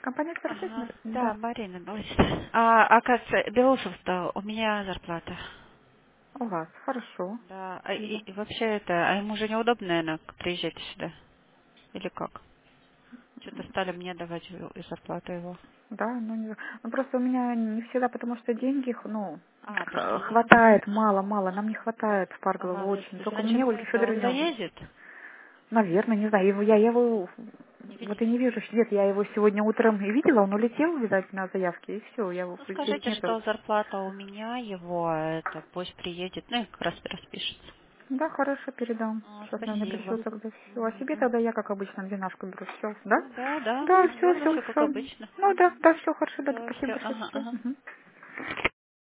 Компания «Старший», Ага, да, да. Марина говорит. Оказывается, Белусов-то у меня зарплата. У вас, хорошо. Да, Спасибо. и вообще это, ему же неудобно, наверное, приезжать сюда. Или как? Что-то стали мне давать зарплату его. Да, ну просто у меня не всегда, потому что деньги, Просто деньги. хватает, мало, нам не хватает в Парголову Ага, то очень. есть Только раньше мне, кто Ольге это? Он Федоровне, заедет? наверное, не знаю, я его Не вот и видите? не вижу, нет, я его сегодня утром и видела, он улетел, видать, на заявке, и все, я его Ну, здесь скажите, нету. что зарплата у меня, его, это, пусть приедет, ну, и как раз распишется. Да, хорошо, передам. Сейчас, наверное, Спасибо. пришлю тогда все. А себе Мгм. тогда я, как обычно, 12 беру. Все, да? Ну, да, да, Да, все, наверное, все, все как все. обычно. Ну да, да, все хорошо, да, Все, спасибо все, большое. ага, Всё. ага. Мгм.